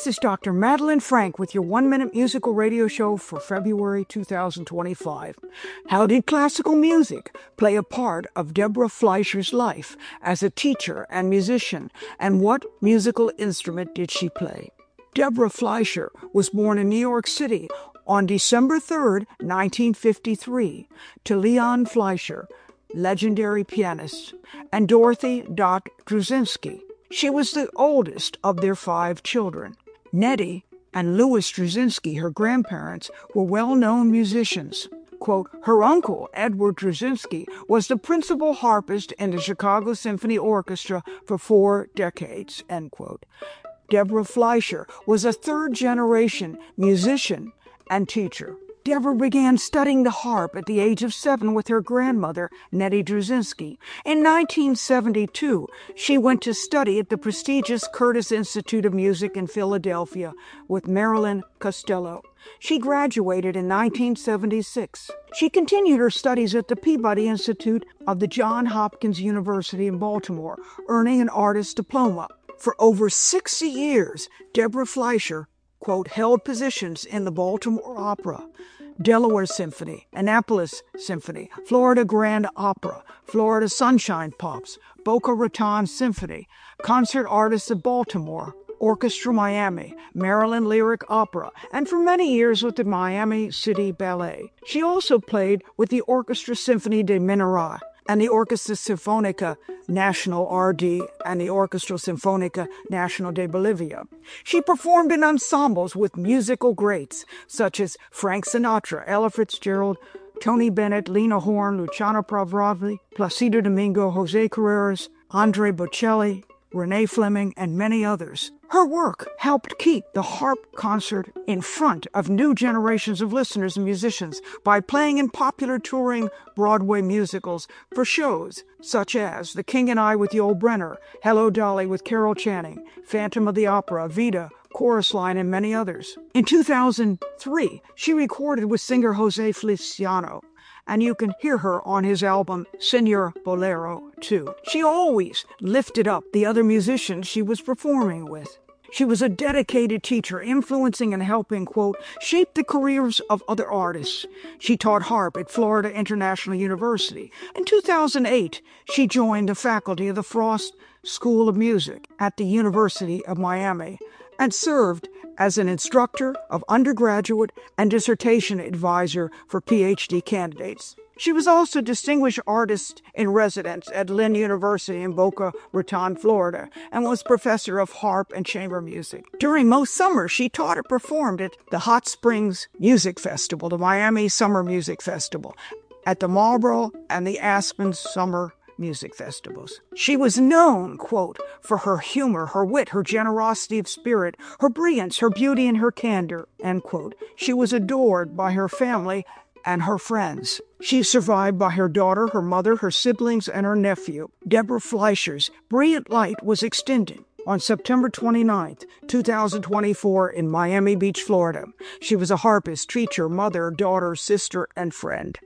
This is Dr. Madeline Frank with your 1-minute musical radio show for February 2025. How did classical music play a part of Deborah Fleischer's life as a teacher and musician, and what musical instrument did she play? Deborah Fleischer was born in New York City on December 3, 1953, to Leon Fleischer, legendary pianist, and Dorothy Dot Druszinski. She was the oldest of their 5 children. Nettie and Louis Druszinski, her grandparents, were well-known musicians. Quote, her uncle, Edward Druszinski, was the principal harpist in the Chicago Symphony Orchestra for 4 decades, end quote. Deborah Fleischer was a third-generation musician and teacher. Deborah began studying the harp at the age of 7 with her grandmother, Nettie Druszinski. In 1972, she went to study at the prestigious Curtis Institute of Music in Philadelphia with Marilyn Costello. She graduated in 1976. She continued her studies at the Peabody Institute of the Johns Hopkins University in Baltimore, earning an artist's diploma. For over 60 years, Deborah Fleischer, quote, held positions in the Baltimore Opera, Delaware Symphony, Annapolis Symphony, Florida Grand Opera, Florida Sunshine Pops, Boca Raton Symphony, Concert Artists of Baltimore, Orchestra Miami, Maryland Lyric Opera, and for many years with the Miami City Ballet. She also played with the Orchestra Symphony de Minerai and the Orchestra Sinfonica National RD and the Orchestra Sinfonica National de Bolivia. She performed in ensembles with musical greats such as Frank Sinatra, Ella Fitzgerald, Tony Bennett, Lena Horne, Luciano Pavarotti, Placido Domingo, Jose Carreras, Andre Bocelli, Renee Fleming, and many others. Her work helped keep the harp concert in front of new generations of listeners and musicians by playing in popular touring Broadway musicals for shows such as The King and I with Yul Brynner, Hello Dolly with Carol Channing, Phantom of the Opera, Vita, Chorus Line, and many others. In 2003, she recorded with singer Jose Feliciano, and you can hear her on his album Senor Bolero 2. She always lifted up the other musicians she was performing with. She was a dedicated teacher, influencing and helping, quote, shape the careers of other artists. She taught harp at Florida International University. In 2008, she joined the faculty of the Frost School of Music at the University of Miami and served as an instructor of undergraduate and dissertation advisor for PhD candidates. She was also Distinguished Artist in Residence at Lynn University in Boca Raton, Florida, and was professor of harp and chamber music. During most summers, she taught or performed at the Hot Springs Music Festival, the Miami Summer Music Festival, at the Marlboro and the Aspen Summer Music Festivals. She was known, quote, for her humor, her wit, her generosity of spirit, her brilliance, her beauty, and her candor, end quote. She was adored by her family and her friends. She is survived by her daughter, her mother, her siblings, and her nephew. Deborah Fleischer's brilliant light was extended on September 29, 2024 in Miami Beach, Florida. She was a harpist, teacher, mother, daughter, sister, and friend.